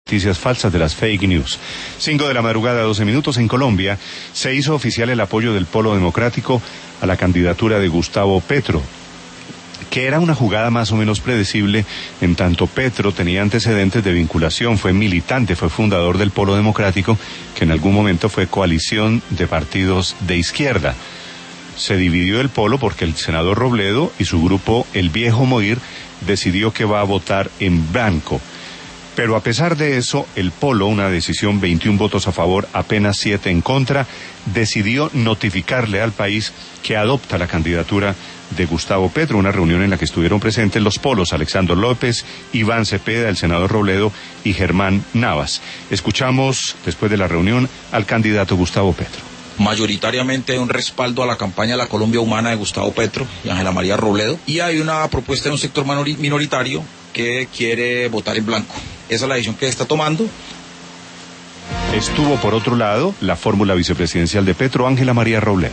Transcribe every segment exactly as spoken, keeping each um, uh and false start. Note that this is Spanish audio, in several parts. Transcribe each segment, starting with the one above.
Noticias falsas de las fake news. Cinco de la madrugada, doce minutos. En Colombia se hizo oficial el apoyo del Polo Democrático a la candidatura de Gustavo Petro, que era una jugada más o menos predecible, en tanto Petro tenía antecedentes de vinculación, fue militante, fue fundador del Polo Democrático, que en algún momento fue coalición de partidos de izquierda. Se dividió el Polo porque el senador Robledo y su grupo, el Viejo Moir, decidió que va a votar en blanco. Pero a pesar de eso, el Polo, una decisión veintiún votos a favor, apenas siete en contra, decidió notificarle al país que adopta la candidatura de Gustavo Petro, una reunión en la que estuvieron presentes los polos Alexandro López, Iván Cepeda, el senador Robledo y Germán Navas. Escuchamos, después de la reunión, al candidato Gustavo Petro. Mayoritariamente un respaldo a la campaña de la Colombia Humana de Gustavo Petro y Ángela María Robledo, y hay una propuesta de un sector minoritario que quiere votar en blanco. Esa es la decisión que está tomando. Estuvo, por otro lado, la fórmula vicepresidencial de Petro, Ángela María Robledo.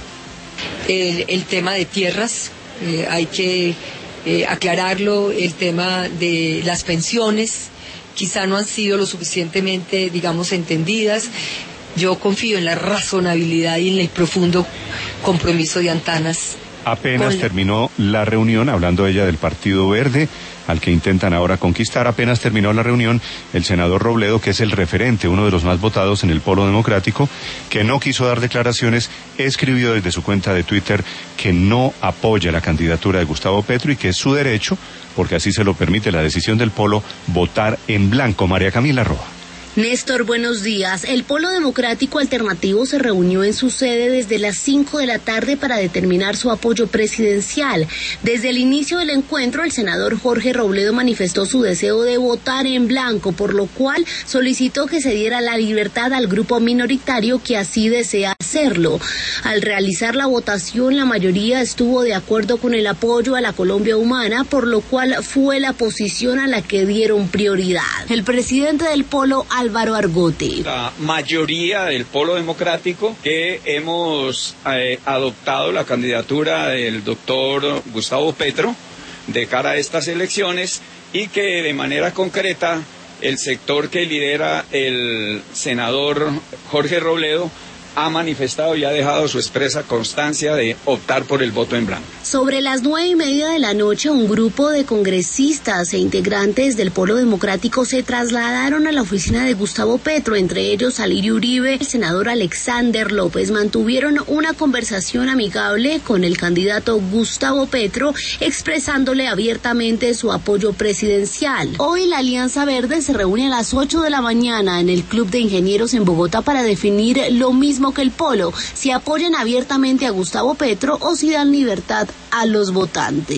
El, el tema de tierras, eh, hay que eh, aclararlo, el tema de las pensiones, quizá no han sido lo suficientemente, digamos, entendidas. Yo confío en la razonabilidad y en el profundo compromiso de Antanas. Apenas Con... terminó la reunión, hablando ella del Partido Verde, al que intentan ahora conquistar, apenas terminó la reunión, el senador Robledo, que es el referente, uno de los más votados en el Polo Democrático, que no quiso dar declaraciones, escribió desde su cuenta de Twitter que no apoya la candidatura de Gustavo Petro y que es su derecho, porque así se lo permite la decisión del Polo, votar en blanco. María Camila Roa. Néstor, buenos días. El Polo Democrático Alternativo se reunió en su sede desde las cinco de la tarde para determinar su apoyo presidencial. Desde el inicio del encuentro, el senador Jorge Robledo manifestó su deseo de votar en blanco, por lo cual solicitó que se diera la libertad al grupo minoritario que así desea hacerlo. Al realizar la votación, la mayoría estuvo de acuerdo con el apoyo a la Colombia Humana, por lo cual fue la posición a la que dieron prioridad. El presidente del Polo, Álvaro Argote. La mayoría del Polo Democrático que hemos eh, adoptado la candidatura del doctor Gustavo Petro de cara a estas elecciones, y que de manera concreta el sector que lidera el senador Jorge Robledo ha manifestado y ha dejado su expresa constancia de optar por el voto en blanco. Sobre las nueve y media de la noche, un grupo de congresistas e integrantes del Polo Democrático se trasladaron a la oficina de Gustavo Petro, entre ellos Alirio Uribe, el senador Alexander López. Mantuvieron una conversación amigable con el candidato Gustavo Petro, expresándole abiertamente su apoyo presidencial. Hoy la Alianza Verde se reúne a las ocho de la mañana en el Club de Ingenieros en Bogotá para definir lo mismo que el Polo, si apoyan abiertamente a Gustavo Petro o si dan libertad a los votantes.